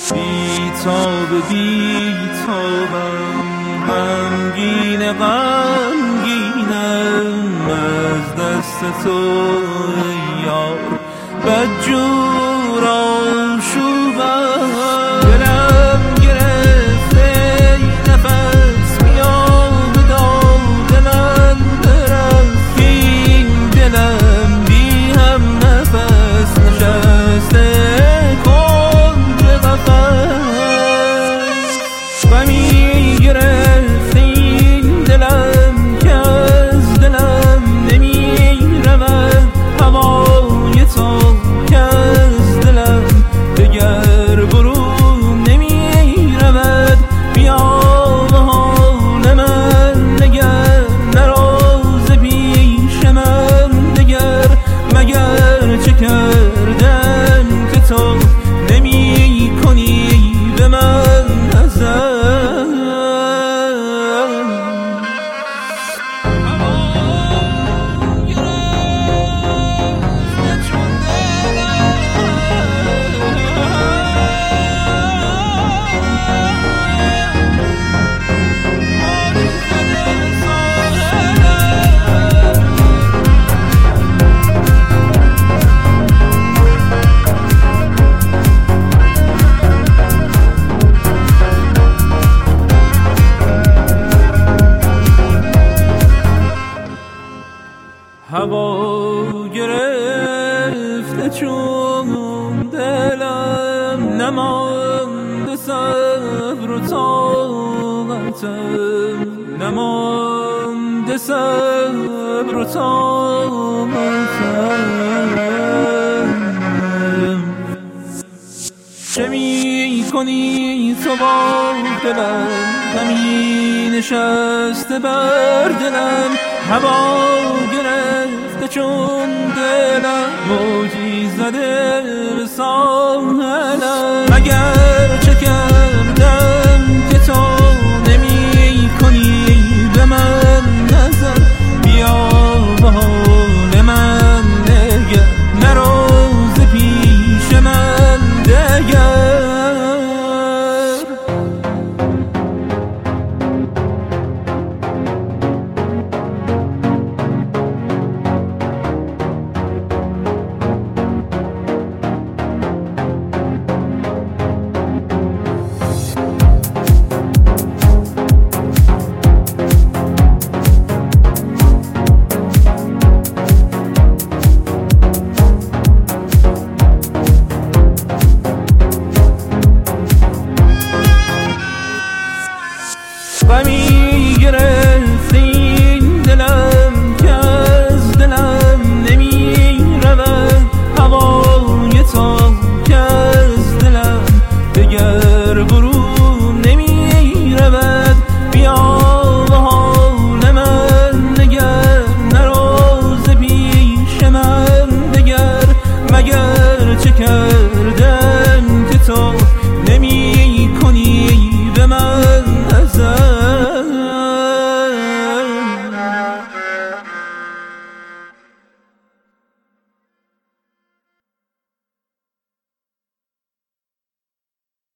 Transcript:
بیتاب بیتابم، غمگین غمگینم از دست تو ای یار، بدجور آشوبم. دلم گرفته نفس میاد داد من برست، این دلم بی هم نفس نشسته کند قفس. غمی گرفته این دلم که از دلم نمی رود هوای تو، که از دلم دگر برون نمی رود. بیا به حال من نگر، نراز پیش من دگر، مگر چه کردم که تو نمی کنی به من نظر. هوا گرفته چون دلم، نمانده صبر و طاقتم، نمانده صبر و طاقتم. چه می کنی تو با دلم، همی نشسته بر دلم. هوا گرفته چون دلم، موجی زده به ساحلم. مگر چه کردم که تو نمی کنی به من نظر. بیا به حال من نگر، نراز پیش من دگر. غمی گرفته این دلم که از دلم نمی رود هوای تو، که از دلم دگر برون